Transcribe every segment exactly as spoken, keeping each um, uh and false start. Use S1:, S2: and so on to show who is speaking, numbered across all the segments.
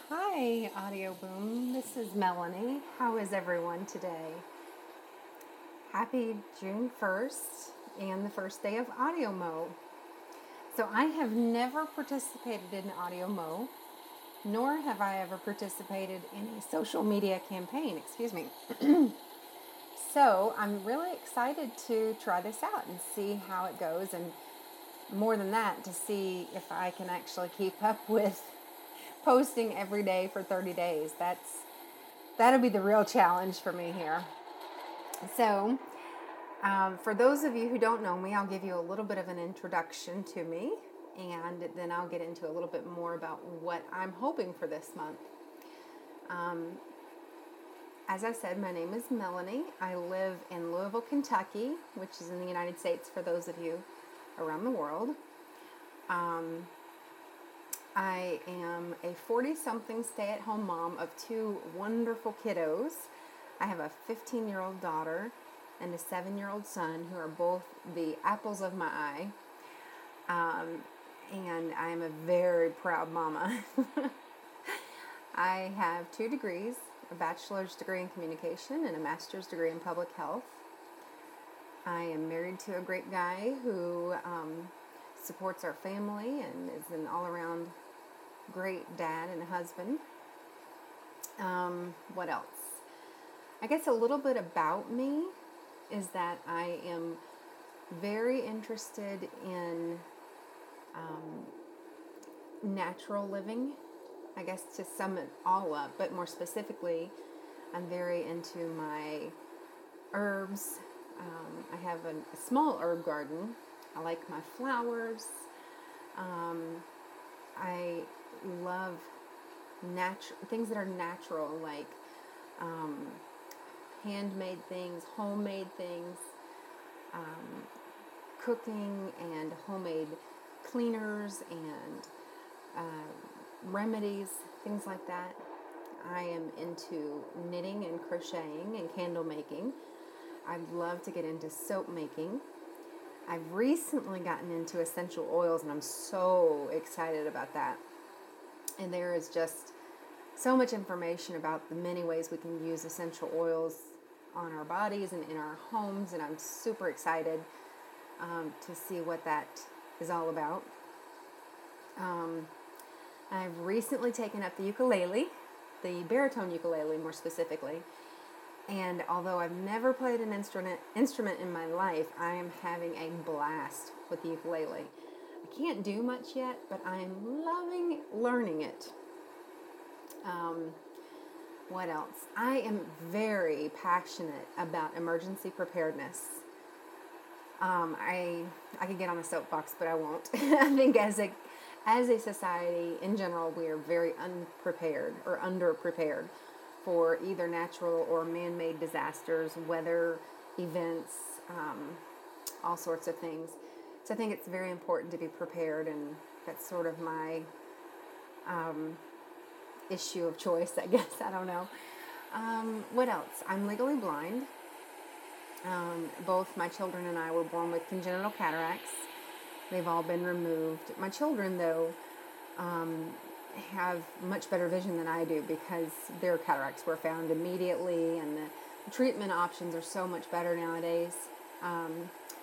S1: Hi, Audio Boom. This is Melanie. How is everyone today? Happy June first and the first day of Audio Mo. So, I have never participated in Audio Mo, nor have I ever participated in a social media campaign. Excuse me. So, I'm really excited to try this out and see how it goes, and more than that, to see if I can actually keep up with posting every day for thirty days. That's that'll be the real challenge for me here. So, um, for those of you who don't know me, I'll give you a little bit of an introduction to me, and then I'll get into a little bit more about what I'm hoping for this month. Um, as I said, my name is Melanie. I live in Louisville, Kentucky, which is in the United States for those of you around the world. Um, I am a forty-something stay-at-home mom of two wonderful kiddos. I have a fifteen-year-old daughter and a seven-year-old son who are both the apples of my eye. Um, and I am a very proud mama. I have two degrees, a bachelor's degree in communication and a master's degree in public health. I am married to a great guy who um, supports our family and is an all-around great dad and husband. Um, what else? I guess a little bit about me is that I am very interested in um, natural living. I guess to sum it all up, but more specifically, I'm very into my herbs. Um, I have a, a small herb garden. I like my flowers. Um, I love natural things that are natural, like um, handmade things, homemade things, um, cooking and homemade cleaners and uh, remedies, things like that. I am into knitting and crocheting and candle making. I'd love to get into soap making. I've recently gotten into essential oils, and I'm so excited about that. And there is just so much information about the many ways we can use essential oils on our bodies and in our homes, and I'm super excited um, to see what that is all about. Um, I've recently taken up the ukulele, the baritone ukulele more specifically, and although I've never played an instrument instrument in my life, I am having a blast with the ukulele. I can't do much yet, but I am loving learning it. Um, what else? I am very passionate about emergency preparedness. Um, I I could get on a soapbox, but I won't. I think as a as a society in general, we are very unprepared or underprepared for either natural or man-made disasters, weather events, um, all sorts of things. So I think it's very important to be prepared, and that's sort of my um, issue of choice, I guess. I don't know. Um, what else? I'm legally blind. Um, both my children and I were born with congenital cataracts. They've all been removed. My children, though, um, have much better vision than I do because their cataracts were found immediately, and the treatment options are so much better nowadays. Um,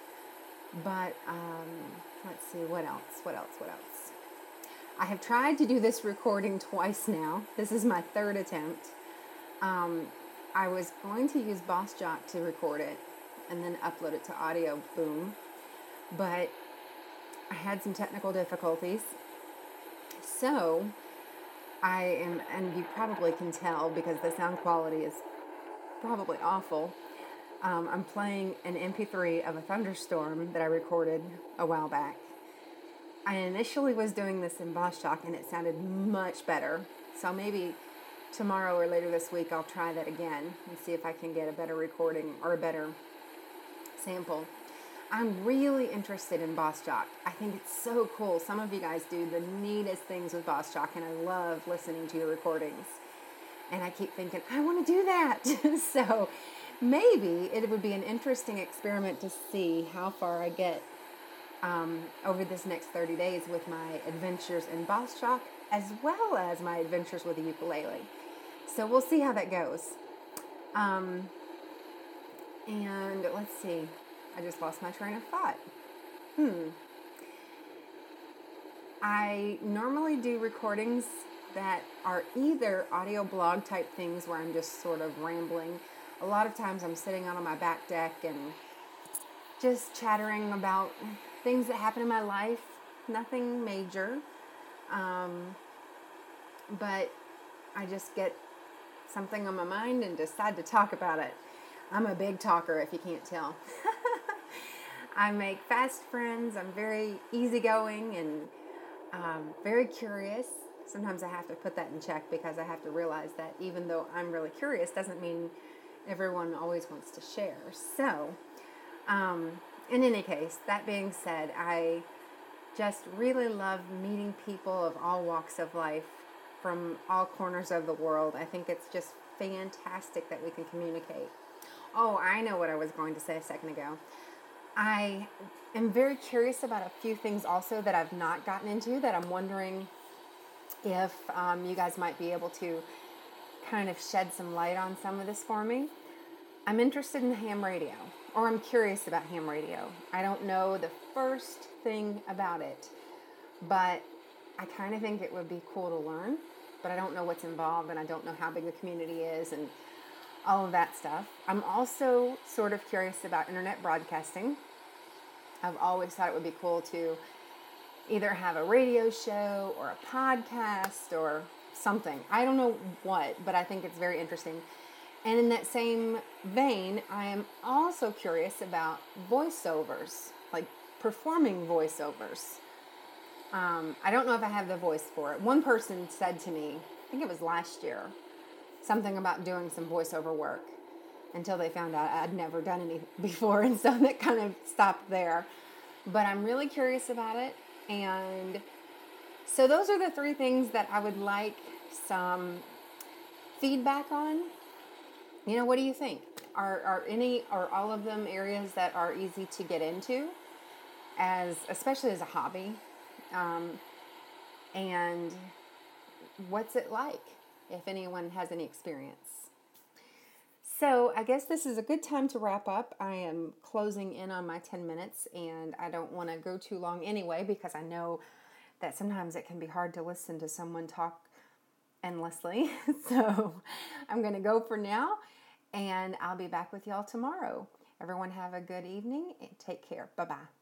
S1: but um, let's see, what else? What else? What else? I have tried to do this recording twice now. This is my third attempt. Um, I was going to use BossJock to record it and then upload it to Audio Boom, but I had some technical difficulties. So I am, and you probably can tell because the sound quality is probably awful. Um, I'm playing an M P three of a thunderstorm that I recorded a while back. I initially was doing this in BossJock, and it sounded much better. So maybe tomorrow or later this week I'll try that again and see if I can get a better recording or a better sample. I'm really interested in BossJock. I think it's so cool. Some of you guys do the neatest things with BossJock, and I love listening to your recordings. And I keep thinking, I want to do that. So maybe it would be an interesting experiment to see how far I get um, over this next thirty days with my adventures in BossJock as well as my adventures with the ukulele. So we'll see how that goes. Um, and let's see. I just lost my train of thought. Hmm. I normally do recordings that are either audio blog type things where I'm just sort of rambling. A lot of times I'm sitting out on my back deck and just chattering about things that happen in my life. Nothing major. Um, but I just get something on my mind and decide to talk about it. I'm a big talker, if you can't tell. I make fast friends. I'm very easygoing and um, very curious. Sometimes I have to put that in check because I have to realize that even though I'm really curious doesn't mean everyone always wants to share. So, um, in any case, that being said, I just really love meeting people of all walks of life from all corners of the world. I think it's just fantastic that we can communicate. Oh, I know what I was going to say a second ago. I am very curious about a few things also that I've not gotten into that I'm wondering if um, you guys might be able to kind of shed some light on some of this for me. I'm interested in ham radio, or I'm curious about ham radio. I don't know the first thing about it, but I kind of think it would be cool to learn, but I don't know what's involved, and I don't know how big the community is, and all of that stuff. I'm also sort of curious about internet broadcasting. I've always thought it would be cool to either have a radio show or a podcast or something. I don't know what, but I think it's very interesting. And in that same vein, I am also curious about voiceovers, like performing voiceovers. Um, I don't know if I have the voice for it. One person said to me, I think it was last year, something about doing some voiceover work until they found out I'd never done any before, and so that kind of stopped there. But I'm really curious about it, and so those are the three things that I would like some feedback on. You know, what do you think? Are are any or all of them areas that are easy to get into, as especially as a hobby? Um, and what's it like, if anyone has any experience? So I guess this is a good time to wrap up. I am closing in on my ten minutes, and I don't want to go too long anyway because I know that sometimes it can be hard to listen to someone talk endlessly. So I'm going to go for now, and I'll be back with y'all tomorrow. Everyone have a good evening and take care. Bye-bye.